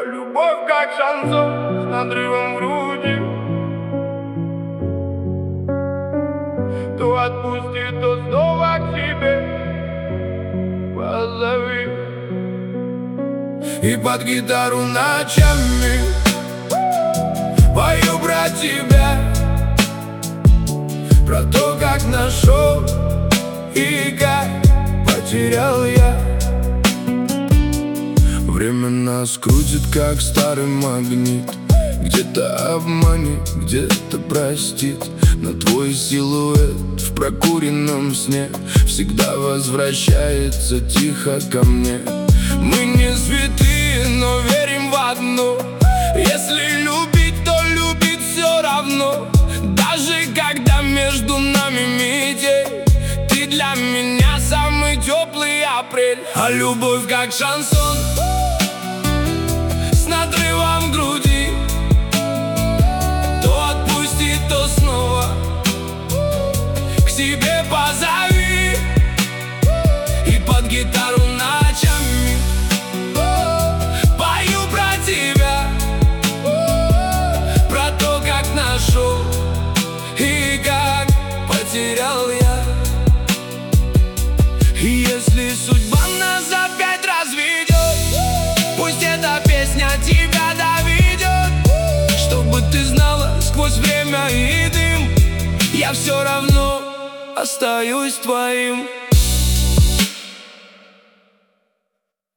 Любовь как шансон с надрывом в груди. То отпусти, то снова к себе позови. И под гитару ночами пою про тебя, про то, как нашел и как потерял я. Время нас крутит, как старый магнит. Где-то обманет, где-то простит. Но твой силуэт в прокуренном сне всегда возвращается тихо ко мне. Мы не святые, но верим в одно: если любить, то любить все равно. Даже когда между нами метель, ты для меня самый теплый апрель. А любовь как шансон с надрывом в груди. То отпусти, то снова к себе позови. И под гитару ночами пою про тебя, про то, как нашел и как потерял я. И если судьба нас опять разведет, пусть эта песня тебя доведет. Чтобы ты знала, сквозь время и дым я все равно остаюсь твоим.